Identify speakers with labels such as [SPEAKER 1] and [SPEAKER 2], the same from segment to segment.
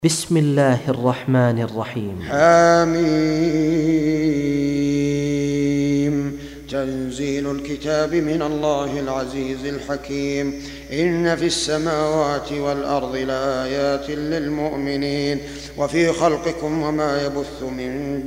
[SPEAKER 1] بسم الله الرحمن الرحيم.
[SPEAKER 2] حميم. تنزيل الكتاب من الله العزيز الحكيم. إن في السماوات والأرض لآيات للمؤمنين وفي خلقكم وما يبث من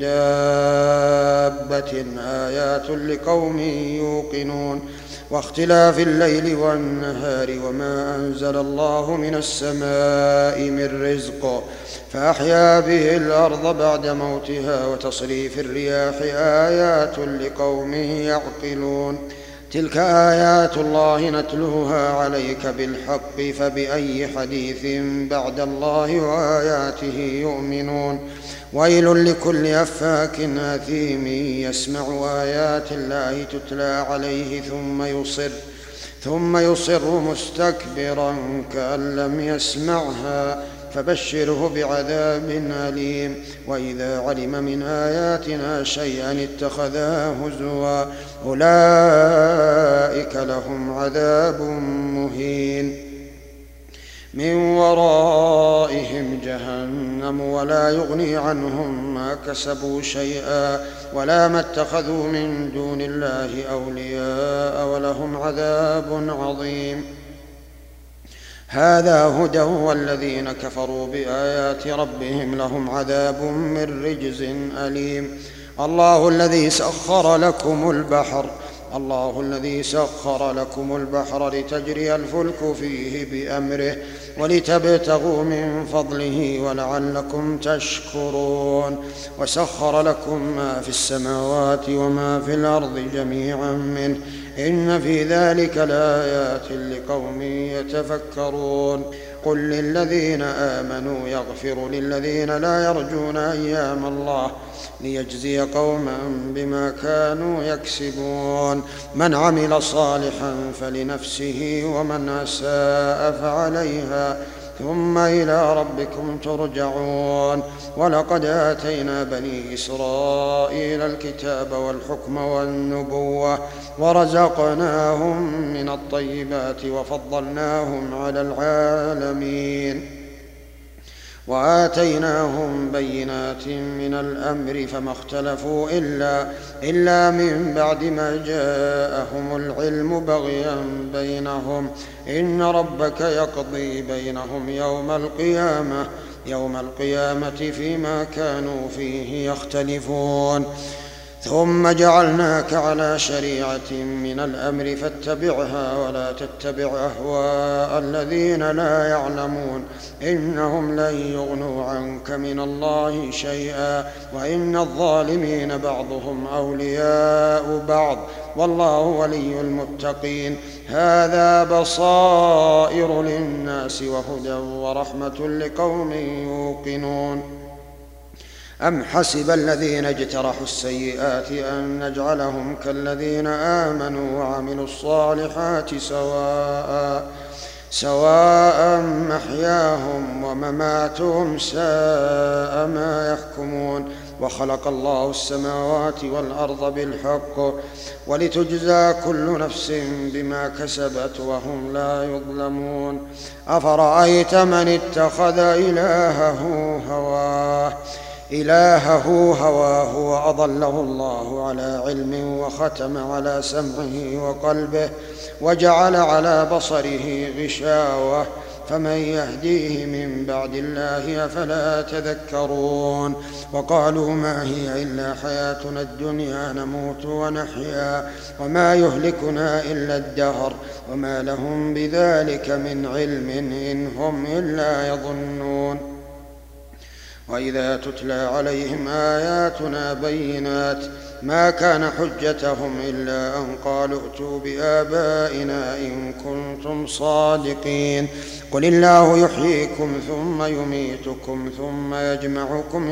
[SPEAKER 2] دابة آيات لقوم يوقنون واختلاف الليل والنهار وما أنزل الله من السماء من رزق فأحيا به الأرض بعد موتها وتصريف الرياح آيات لقوم يعقلون. تلك آيات الله نتلوها عليك بالحق فبأي حديث بعد الله وآياته يؤمنون. ويل لكل أفاك أثيم يسمع آيات الله تتلى عليه ثم يصر مستكبرا كأن لم يسمعها فبشره بعذاب أليم. وإذا علم من آياتنا شيئا اتخذاه هزوا أولئك لهم عذاب مهين من ورائهم جهنم ولا يغني عنهم ما كسبوا شيئا ولا ما اتخذوا من دون الله أولياء ولهم عذاب عظيم. هذا هدى والذين كفروا بآيات ربهم لهم عذاب من رجز أليم. الله الذي سخر لكم البحر لتجري الفلك فيه بأمره ولتبتغوا من فضله ولعلكم تشكرون. وسخر لكم ما في السماوات وما في الأرض جميعا منه إن في ذلك لآيات لقوم يتفكرون. قل للذين آمنوا يغفروا للذين لا يرجون أيام الله ليجزي قوما بما كانوا يكسبون. من عمل صالحا فلنفسه ومن أساء فعليها ثم إلى ربكم ترجعون. ولقد آتينا بني إسرائيل الكتاب والحكم والنبوة ورزقناهم من الطيبات وفضلناهم على العالمين وآتيناهم بينات من الأمر فما اختلفوا إلا من بعد ما جاءهم العلم بغيا بينهم إن ربك يقضي بينهم يوم القيامة فيما كانوا فيه يختلفون. ثم جعلناك على شريعة من الأمر فاتبعها ولا تتبع أهواء الذين لا يعلمون إنهم لن يغنوا عنك من الله شيئا وإن الظالمين بعضهم أولياء بعض والله ولي المتقين. هذا بصائر للناس وهدى ورحمة لقوم يوقنون. أم حسب الذين اجترحوا السيئات أن نجعلهم كالذين آمنوا وعملوا الصالحات سواء محياهم ومماتهم ساء ما يحكمون. وخلق الله السماوات والأرض بالحق ولتجزى كل نفس بما كسبت وهم لا يظلمون. أفرأيت من اتخذ إلهه هواه وأضله الله على علم وختم على سمعه وقلبه وجعل على بصره غشاوة فمن يهديه من بعد الله أفلا تذكرون. وقالوا ما هي إلا حياتنا الدنيا نموت ونحيا وما يهلكنا إلا الدهر وما لهم بذلك من علم إن هم إلا يظنون. وإذا تتلى عليهم آياتنا بينات ما كان حجتهم إلا أن قالوا ائتوا بآبائنا إن كنتم صادقين. قل الله يحييكم ثم يميتكم ثم يجمعكم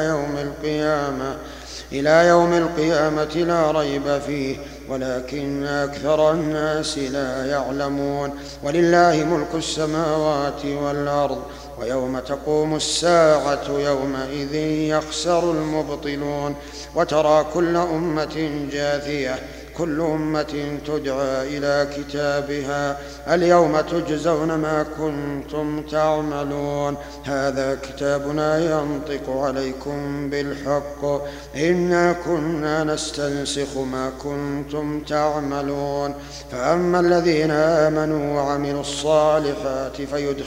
[SPEAKER 2] إلى يوم القيامة لا ريب فيه ولكن أكثر الناس لا يعلمون. ولله ملك السماوات والأرض ويوم تقوم الساعة يومئذ يخسر المبطلون. وترى كل أمة جاثية كل أمة تدعى إلى كتابها اليوم تجزون ما كنتم تعملون هذا كتابنا ينطق عليكم بالحق إنا كنا نستنسخ ما كنتم تعملون فأما الذين آمنوا وعملوا الصالحات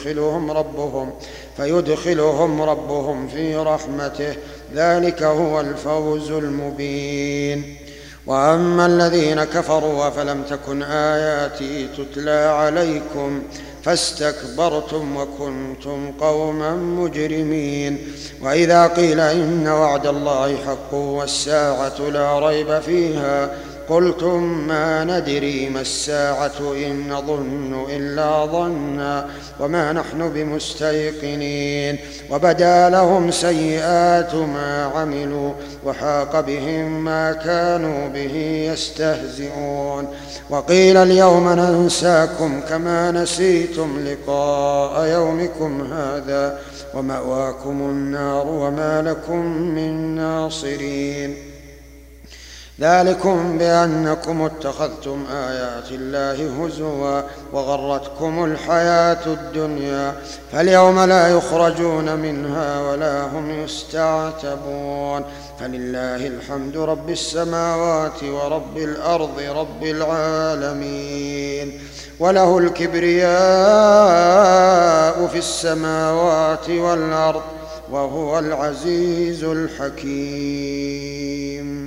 [SPEAKER 2] فيدخلهم ربهم في رحمته ذلك هو الفوز المبين وأما الذين كفروا أفلم تكن آياتي تتلى عليكم فاستكبرتم وكنتم قوما مجرمين وإذا قيل إن وعد الله حق والساعة لا ريب فيها قلتم ما ندري ما الساعة إن نظن إلا ظنا وما نحن بمستيقنين وبدا لهم سيئات ما عملوا وحاق بهم ما كانوا به يستهزئون وقيل اليوم ننساكم كما نسيتم لقاء يومكم هذا ومأواكم النار وما لكم من ناصرين ذلكم بأنكم اتخذتم آيات الله هزوا وغرتكم الحياة الدنيا فاليوم لا يخرجون منها ولا هم يستعتبون فلله الحمد رب السماوات ورب الأرض رب العالمين وله الكبرياء في السماوات والأرض وهو العزيز الحكيم.